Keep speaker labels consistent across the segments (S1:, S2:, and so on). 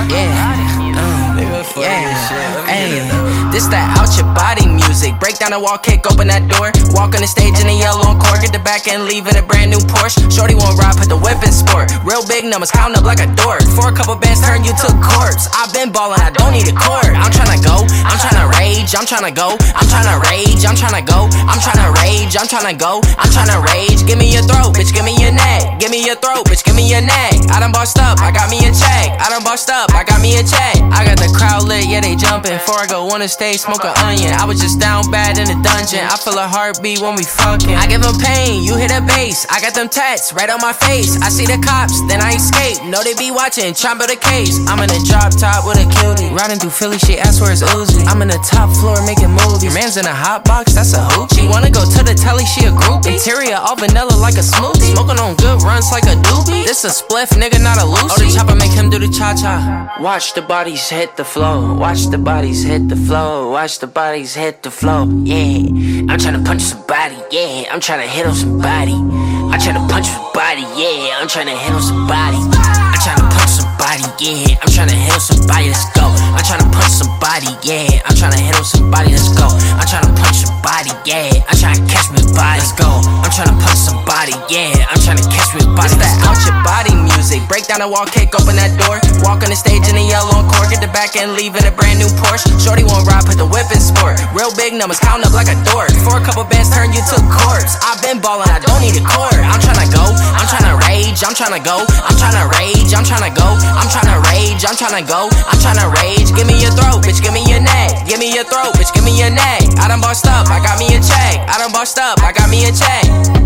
S1: This that out your body music. Break down the wall, kick open that door. Walk on the stage in a yellow Encore. Get the back end, leave in a brand new Porsche. Shorty won't ride, put the whip in sport. Real big numbers, count up like a dork. For a couple bands, turn you to a corpse. I've been ballin', I don't need a court. I'm tryna go, I'm tryna rage. I'm tryna go, I'm tryna rage. I'm tryna go, I'm tryna rage. I'm tryna go, I'm tryna rage. Give me your throat, bitch, give me your neck. Give me your throat, bitch, give me your neck. I done bossed up, I got me a check. I done bossed up, I got me a check. I got the crowd lit, yeah, they jumping. Before I go on the stage, smoke an onion. I was just down bad in the dungeon. I feel a heartbeat when we fucking. I give them pain, you hit a bass. I got them tats right on my face. I see the cops, then I escape. Know they be watching, trying to build a case. I'm in a drop top with a cutie. Riding through Philly, she asked where it's Uzi. I'm in the top floor making movies. Your man's in a hot box, that's a hoop. She wanna go to the telly, she a groupie. Interior all vanilla like a smoothie. Smoking on good runs like a doobie. This a spliff, nigga, not a loose. Oh, the chopper make him do the cha-cha. Watch the bodies hit the flow. Watch the bodies hit the flow. Watch the bodies hit the flow. Yeah, I'm tryna punch somebody. Yeah, I'm tryna hit on somebody. I'm tryna punch somebody. Yeah, I'm tryna hit on somebody. I'm tryna punch somebody. Yeah, I'm tryna hit on somebody. Let's go. I'm tryna punch somebody. Yeah, I'm tryna hit on somebody. Let's go. I'm tryna punch somebody. Yeah, I'm tryna catch me a body. Let's go. I'm tryna punch somebody. Yeah, I'm tryna catch me a body. It's that out your body music. Break down the wall, kick open that door. Walk on the stage in a yellow Encore. Get the back end, leave in a brand new Porsche. Shorty won't ride, put the whip in sport. Real big numbers, count up like a dork. For a couple bands, turn you to a corpse. I've been ballin', I don't need a court. I'm tryna go, I'm tryna rage. I'm tryna go, I'm tryna rage. I'm tryna go, I'm tryna rage. I'm tryna go, I'm tryna rage. Give me your throat, bitch, give me your neck. Give me your throat, bitch, give me your neck. I done bossed up, I got me a check. I done bossed up, I got me a check.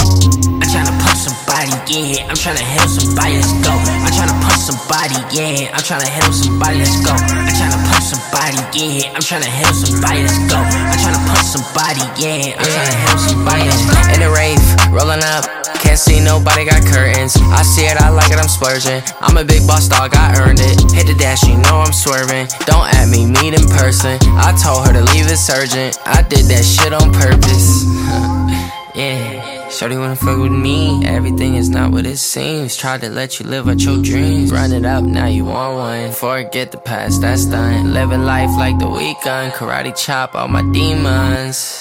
S1: I'm tryna punch somebody, yeah. I'm tryna hit on somebody, let's go. I'm tryna punch somebody, yeah. I'm tryna hit on somebody, let's go. I'm tryna punch somebody, yeah. I'm tryna hit on somebody, let's go. I'm tryna punch somebody, yeah. I'm tryna hit on somebody, let's go. In the rave, rolling up. Can't see nobody, got curtains. I see it, I like it, I'm splurging. I'm a big boss dog, I earned it. Hit the dash, you know I'm swerving. Don't at me, meet in person. I told her to leave it urgent. I did that shit on purpose. Yeah. Shorty wanna fuck with me. Everything is not what it seems. Tried to let you live out your dreams. Run it up, now you want one. Forget the past, that's done. Living life like the weekend. Karate chop all my demons.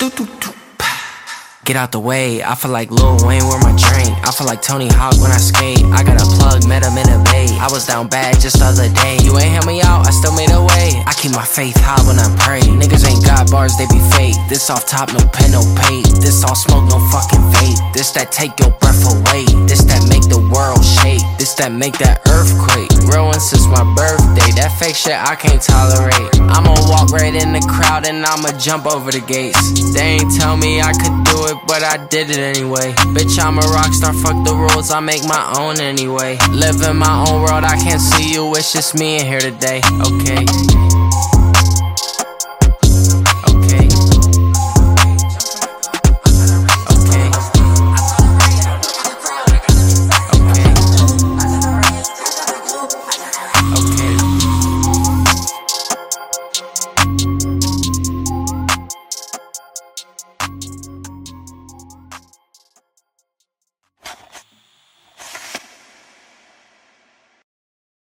S1: Get out the way, I feel like Lil Wayne, where my drink. I feel like Tony Hawk when I skate. I got a plug, met him in a bay. I was down bad just the other day. You ain't help me out, I still made a way. I keep my faith high when I pray. Niggas ain't got bars, they be fake. This off top, no pen, no paint. This all smoke, no fucking vape. This that take your breath away. This that make the world shake. This that make that earthquake. Real one since my birthday. That fake shit I can't tolerate. I'ma walk right in the crowd and I'ma jump over the gates. They ain't tell me I could do it, but I did it anyway. Bitch, I'm a rock star, fuck the rules, I make my own anyway. Live in my own world, I can't see you, it's just me in here today, okay.